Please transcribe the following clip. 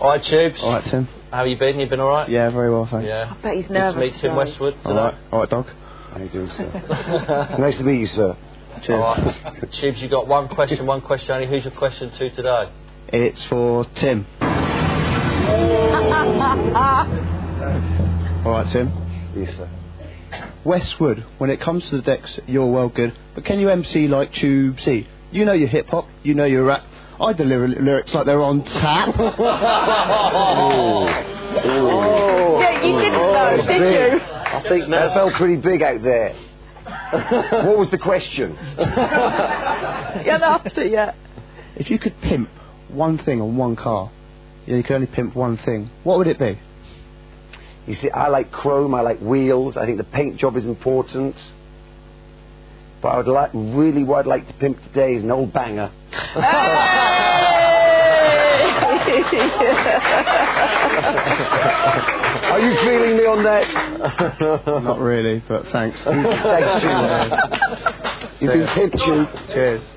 Hi, Tubes. All right, Tim. How you been? You been all right? Yeah, very well, thanks. Yeah. I bet he's nervous. Good to meet Tim Westwood today. All right, dog. How you doing, sir? Nice to meet you, sir. Cheers. All right. Tubes, you got one question only. Who's your question to today? It's for Tim. All right, Tim. Yes, sir. Westwood, when it comes to the decks, you're well good. But can you MC like Tubesy? You know your hip hop, you know your rap. I deliver lyrics like they're on tap. Yeah, you didn't know, did you? I think that felt pretty big out there. What was the question? Yeah, after, yeah. If you could pimp one thing on one car, you could only pimp one thing, what would it be? You see, I like chrome, I like wheels, I think the paint job is important. But I would like, really what I'd like to pimp today is an old banger. Are you feeling me on that? Not really, but thanks. Thanks, Jim. You've been pimped, Jim. Cheers.